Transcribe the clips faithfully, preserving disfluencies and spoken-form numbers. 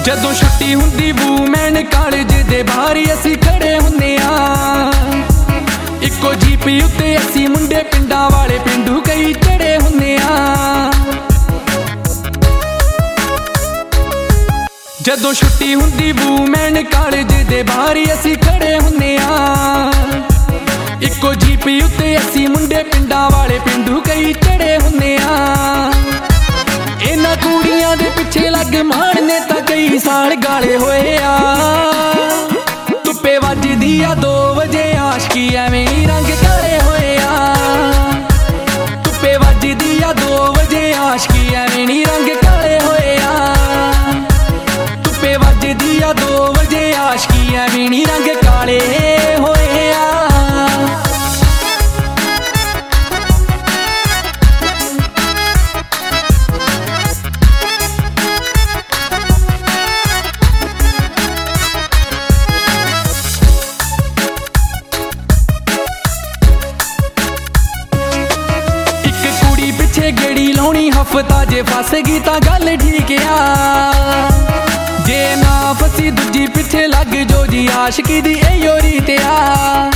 ਜਦੋਂ ਛੁੱਟੀ ਹੁੰਦੀ ਵੂਮੈਨ ਕਾਲਜ ਦੇ ਬਾਹਰ ਅਸੀਂ ਖੜੇ ਹੁੰਨੇ ਆ। ਇੱਕੋ ਜੀਪ ਉੱਤੇ ਅਸੀਂ ਮੁੰਡੇ ਪਿੰਡਾਂ ਵਾਲੇ ਪਿੰਡੂ ਕਈ ਚੜੇ ਹੁੰਨੇ ਆ। ਜਦੋਂ ਛੁੱਟੀ ਹੁੰਦੀ ਵੂਮੈਨ ਕਾਲਜ ਦੇ ਬਾਹਰ ਅਸੀਂ ਖੜੇ ਹੁੰਨੇ ਆ। ਇੱਕੋ ਜੀਪ ਉੱਤੇ ਅਸੀਂ ਮੁੰਡੇ ਪਿੰਡਾਂ ਵਾਲੇ ਪਿੰਡੂ ਕਈ ਚੜੇ ਹੁੰਨੇ ਆ। ਇਹਨਾਂ ਕੁੜੀਆਂ ਦੇ ਪਿੱਛੇ ਲੱਗ ਮਾਣ ਨੇ ਤਾਂ ਕਈ ਸਾਲ ਗਾਲੇ ਹੋਏ ਆ। ਧੁੱਪੇ ਵੱਜਦੀ ਆ ਦੋ ਵਜੇ ਆਸ਼ਕੀ ਐਵੇਂ ਹੀ ਰੰਗ ਕਾਲੇ ਹੋਏ ਆ। ਧੁੱਪੇ ਵੱਜਦੀ ਆ ਦੋ ਵਜੇ ਆਸ਼ਕੀ ਐਵੇਂ ਹੀ ਰੰਗ ਕਾਲੇ ਹੋਏ ਆ। ਧੁੱਪੇ ਵੱਜਦੀ ਆ ਦੋ ਵਜੇ ਆਸ਼ਕੀ ਐਵੇਂ ਹੀ ਰੰਗ ਕਾਲੇ ਹੋਏ ਆ। ਗੇੜੀ ਲਾਉਣੀ ਹਫਤਾ ਜੇ ਫਸ ਗਈ ਤਾਂ ਗੱਲ ਠੀਕ ਆ। ਜੇ ਨਾ ਫਸੀ ਦੂਜੀ ਪਿੱਛੇ ਲੱਗ ਜੋ ਜੀ ਆਸ਼ਕੀ ਦੀ ਇਹੋ ਰੀਤ ਆ।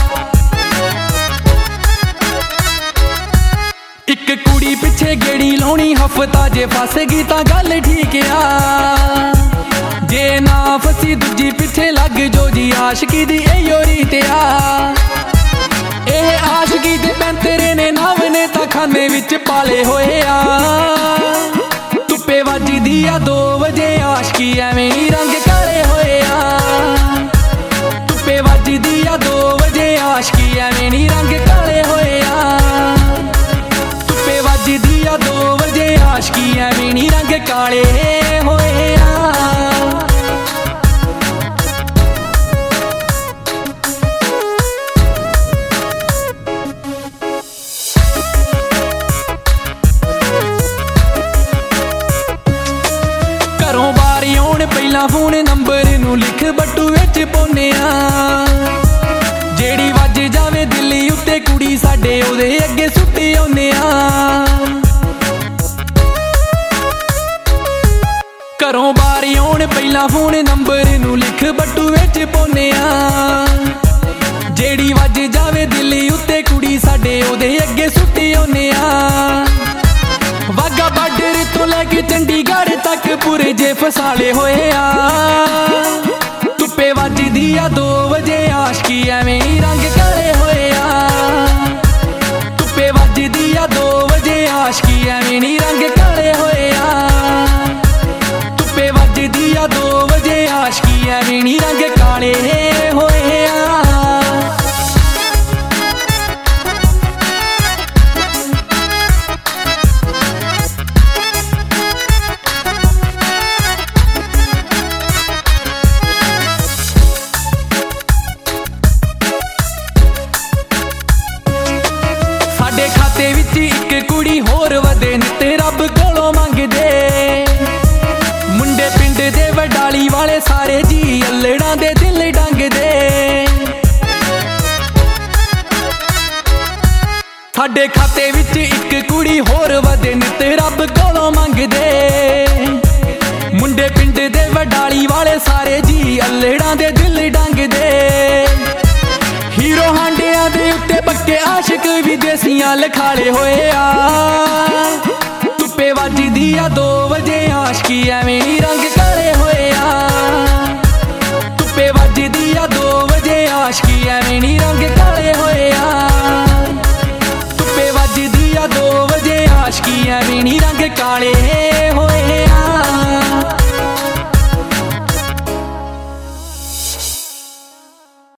ਇੱਕ ਕੁੜੀ ਪਿੱਛੇ ਗੇੜੀ ਲਾਉਣੀ ਹਫਤਾ ਜੇ ਫਸ ਗਈ ਤਾਂ ਗੱਲ ਠੀਕ ਆ। ਜੇ ਨਾ ਫਸੀ ਦੂਜੀ ਪਿੱਛੇ ਲੱਗ ਜੋ ਜੀ ਆਸ਼ਕੀ ਦੀ ਇਹੋ ਰੀਤ ਆ। ਇਹ ਆਸ਼ਕੀ ਦੇ ਪੈਂਤਰੇ ਨੇ ਨਵ ਨੇ ਤਾਂ ਖਾਨੇ ਵਿੱਚ ਪਾਲੇ ਹੋਏ ਆ। ਧੁੱਪੇ ਵੱਜਦੀ ਆ ਦੋ ਵਜੇ ਆਸ਼ਕੀ ਐਵੇਂ ਹੀ ਰੰਗ ਕਾਲੇ ਹੋਏ ਆ। ਧੁੱਪੇ ਵੱਜਦੀ ਆ ਦੋ ਵਜੇ ਆਸ਼ਕੀ ਐਵੇਂ ਹੀ ਰੰਗ ਕਾਲੇ ਹੋਏ ਆ। ਧੁੱਪੇ ਵੱਜਦੀ ਆ ਦੋ ਵਜੇ ਆਸ਼ਕੀ ਐਵੇਂ ਹੀ ਰੰਗ ਕਾਲੇ ਹੋਏ ਆ। ਘਰੋਂ ਬਾਹਰ ਆਉਣ ਪਹਿਲਾਂ ਫੋਨ ਨੰਬਰ ਨੂੰ ਲਿਖ ਬੱਟੂ ਵਿੱਚ ਪਾਉਨੇ ਆ। ਜਿਹੜੀ ਵੱਜ ਜਾਵੇ ਦਿੱਲੀ ਉੱਤੇ ਕੁੜੀ ਸਾਡੇ ਉਹਦੇ ਅੱਗੇ ਸੁੱਟੀ ਆਉਨੇ ਆ। ਘਰੋਂ ਬਾਹਰ ਆਉਣ ਪਹਿਲਾਂ ਫੋਨ ਨੰਬਰ ਨੂੰ ਲਿਖ ਬੱਟੂ ਵਿੱਚ ਪਾਉਨੇ ਆ। ਜਿਹੜੀ ਵੱਜ ਜਾਵੇ ਦਿੱਲੀ ਉੱਤੇ ਕੁੜੀ ਸਾਡੇ ਉਹਦੇ ਅੱਗੇ ਸੁੱਟੀ ਆਉਨੇ ਆ। ਵਾਗਾ ਬਾਰਡਰ ਤੋਂ ਲੈ ਕੇ ਚੰਡੀਗੜ੍ਹ ਤੱਕ ਪੂਰੇ ਜੇ ਫਸਾਲੇ ਹੋਏ ਆ। ਧੁੱਪੇ ਵੱਜਦੀ ਆ ਦੋ ਵਜੇ ਆਸ਼ਕੀ ਐਵੇਂ ਹੀ ਰੰਗ ਕਾਲੇ ਹੋਏ ਆ। ਧੁੱਪੇ ਵੱਜਦੀ ਆ ਦੋ ਵਜੇ ਆਸ਼ਕੀ ਐਵੇਂ ਹੀ ਰੰਗ ਕਾਲੇ ਹੋਏ ਆ। ਧੁੱਪੇ ਵੱਜਦੀ ਆ ਦੋ ਵਜੇ ਆਸ਼ਕੀ ਐਵੇਂ ਹੀ ਰੰਗ ਕਾਲੇ ਹੋਏ ਆ। ਸਾਡੇ ਖਾਤੇ ਵਿੱਚ ਇੱਕ ਕੁੜੀ ਹੋਰ ਵਧੇ ਨੀ ਤੇ ਰੱਬ ਕੋਲੋਂ ਮੰਗਦੇ। ਮੁੰਡੇ ਪਿੰਡ ਦੇ ਵਡਾਲੀ ਵਾਲੇ ਸਾਰੇ ਜੀ ਅਲੜਾਂ ਦੇ ਦਿਲ ਡੰਗਦੇ। ਸਾਡੇ ਖਾਤੇ ਵਿੱਚ ਇੱਕ ਕੁੜੀ ਹੋਰ ਵਧੇ ਨੀ ਤੇ ਰੱਬ ਕੋਲੋਂ ਮੰਗਦੇ। ਮੁੰਡੇ ਪਿੰਡ ਦੇ ਵਡਾਲੀ ਵਾਲੇ ਸਾਰੇ ਜੀ ਅਲੜਾਂ ਦੇ ਦਿਲ ਡੰਗਦੇ। ਹੀਰੋ ਹਾਂਡਿਆਂ ਦੇ ਉੱਤੇ ਪੱਕੇ ਆਸ਼ਿਕ ਵਿਦੇਸੀਆਂ ਲਿਖਾਲੇ ਹੋਏ ਆ। ਧੁੱਪੇ ਵੱਜਦੀ ਆ ਦੋ ਵਜੇ ਆਸ਼ਕੀ ਐਵੇਂ ਹੀ ਰੰਗ ਕਾਲੇ ਹੋਏ ਆ। ਧੁੱਪੇ ਵੱਜਦੀ ਆ ਦੋ ਵਜੇ ਆਸ਼ਕੀ ਐਵੇਂ ਹੀ ਰੰਗ ਕਾਲੇ ਹੋਏ ਆ। ਧੁੱਪੇ ਵੱਜਦੀ ਆ ਦੋ ਵਜੇ ਆਸ਼ਕੀ ਐਵੇਂ ਹੀ ਰੰਗ